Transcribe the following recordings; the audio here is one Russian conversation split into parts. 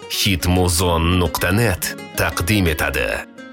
Hitmuzon.net taqdim etadi.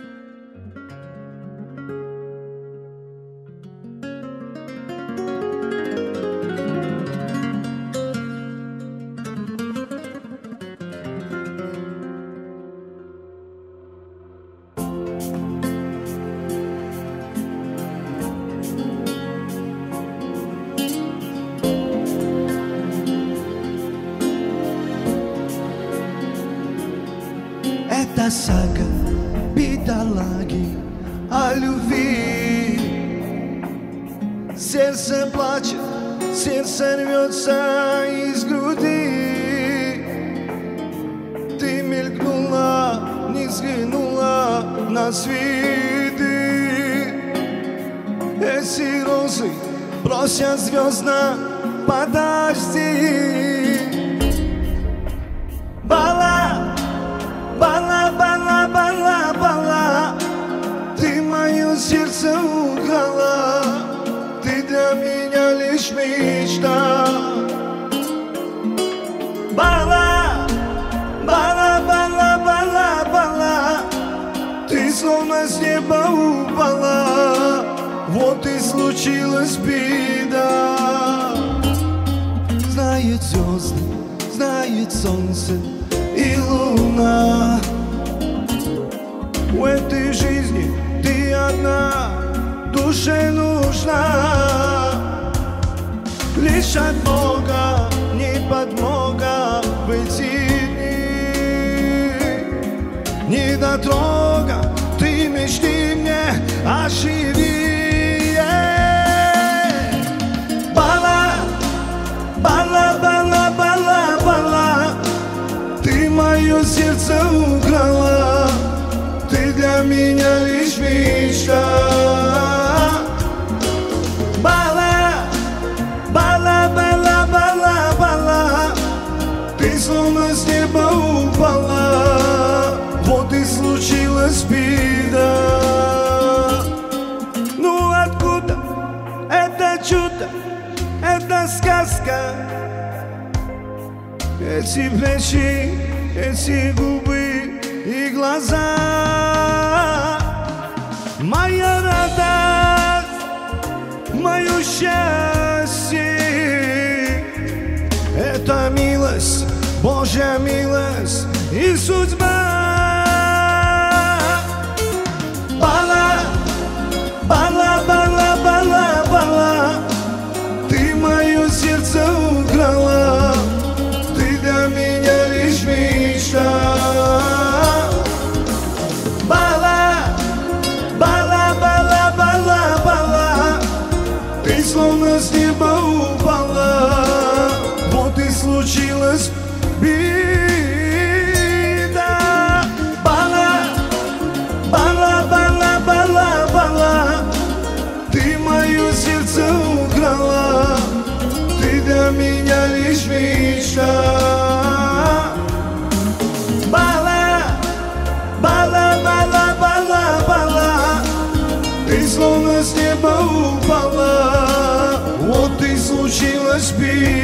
Это сага бедолаги о любви. Сердце плачет, сердце рвется из груди. Ты мелькнула, не взглянула на цветы. Эти розы просят звездно, подожди. Бала, бала, бала, бала, бала, ты мое сердце украла, ты для меня лишь мечта. Бала, бала, бала, бала, бала, ты словно с неба упала, вот и случилась беда. Знает звезды, знает солнце и луна. В этой жизни ты одна, душе нужна. Лишь от Бога, не подмога в эти дни. Недотрога, ты мечты мне оживи. Бала, бала, бала, бала, бала, ты мое сердце украла, ты для меня лишь мечта. Бала, бала, бала, бала, бала, ты словно с неба упала, вот и случилась беда. Ну откуда это чудо, это сказка? Эти плечи, эти губы и глаза. Моя радость, мое счастье, это милость, Божья милость и судьба. Бала, бала, бала, бала, бала, ты мое сердце украла, ты для меня лишь мечта. Бала, бала, бала, бала, бала, ты словно с неба упала, вот и случилась беда. Бала, бала, бала, бала, бала, ты мое сердце украла, ты для меня лишь мечта. Бала, бала, бала, бала, бала, ты словно с неба упала, вот и случилась беда.